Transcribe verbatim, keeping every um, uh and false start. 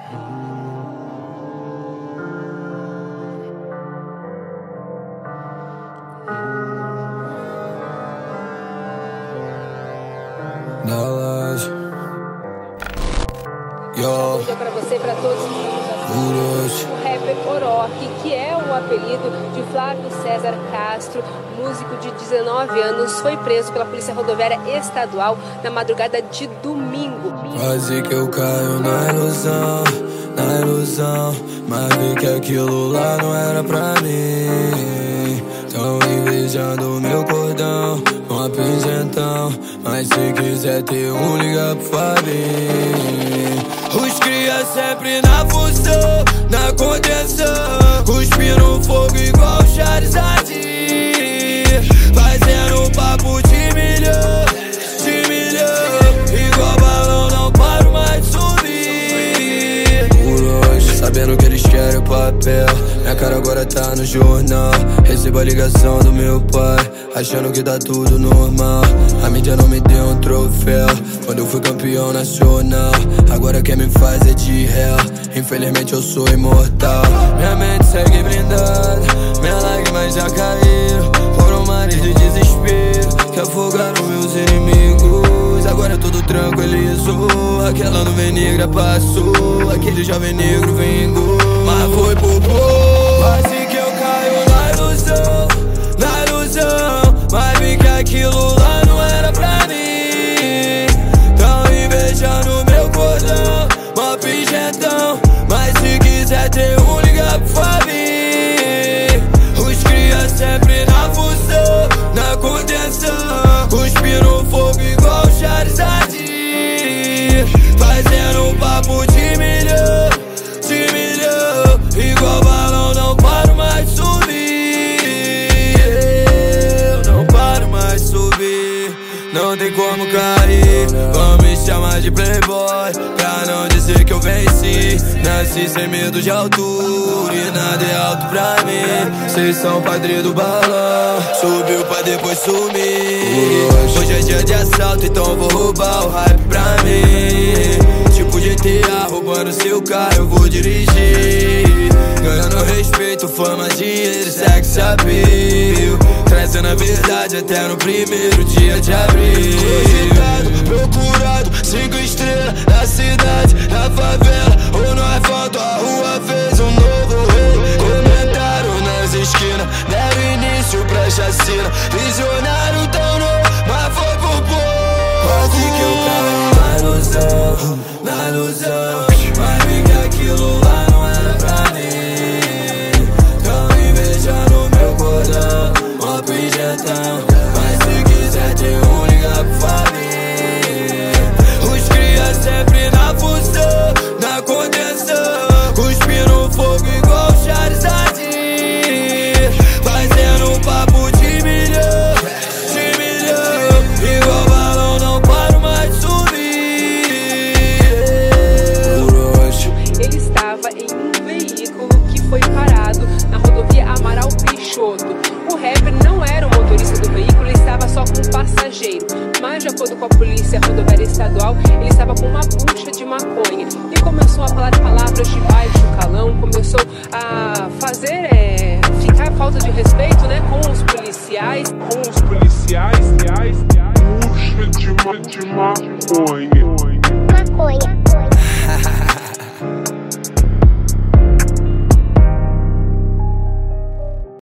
Da laje. Yo. Bom dia pra você e pra todos. O rapper Orochi, que é o apelido de Flávio César Castro, músico de dezenove anos, foi preso pela Polícia Rodoviária Estadual na madrugada de domingo. Quase que eu caio na ilusão, na ilusão, mas vi que aquilo lá não era pra mim. Tão invejando meu cordão, uma pingentão, mas se quiser ter um, liga pro Fabinho. Os cria sempre na função, na contenção, cuspindo fogo igual Charizard, fazendo papo de milhão, de milhão, igual balão, não paro mais de subir. Por hoje, sabendo que eles querem o papel, minha cara agora tá no jornal. Recebo a ligação do meu pai, achando que tá tudo normal. A mídia não me deu um troféu quando eu fui campeão nacional. Agora quem me faz é de réu, infelizmente eu sou imortal. Minha mente segue blindada, minhas lágrimas já caíram. Foram mares de desespero que afogaram meus inimigos. Agora é tudo tranquilizou, aquela nuvem negra passou, aquele jovem negro vingou, mas foi por pouco. Quase que eu caio na ilusão, na ilusão, mas vi que aquilo lá não era pra mim. Tão invejando meu cordão, mó pingentão, mas se quiser ter um, liga pro Fabinho. Os cria sempre na função, na contenção, cuspindo fogo igual Charizard, fazendo um papo de milhão, de milhão, igual balão, não paro mais de subir. Eu não paro mais de subir, não tem como cair. Vão me chamar de playboy, pra não dizer que eu venci. Nasci sem medo de altura e nada é alto pra mim. Cês são padre do balão, subiu pra depois sumir. Hoje é dia de assalto, então vou roubar o hype pra mim. Tipo G T A, roubando seu carro, eu vou dirigir. Ganhando respeito, fama, dinheiro, sex appeal, trazendo a verdade até no primeiro dia de abril. Cogitado, procurado, cinco estrelas na cidade, na favela ou no asfalto, a rua fez um novo rei. Comentaram nas esquinas, deram início pra chacina. Visionário tão novo, mas foi por pouco. Quase que eu caí na ilusão, na ilusão, mas vi que aquilo lá não era pra mim. Tão invejando meu cordão, mó pingentão, mas se quiser ter um, liga pro Fabinho. Os cria sempre na função, na contenção, cuspindo fogo igual Charizard, fazendo um papo de milhão, de milhão, igual balão, não paro mais de subir. Por hoje. Ele estava em um veículo que foi parado na rodovia Amaral Peixoto. O rapper não era o motorista do veículo, ele estava só com um passageiro. Mas, de acordo com a Polícia Rodoviária Estadual, ele estava com uma bucha de maconha e começou a falar palavras de baixo calão, começou a fazer, é, ficar falta de respeito, né, com os policiais. Com os policiais, reais, bucha de, ma de maconha. Maconha.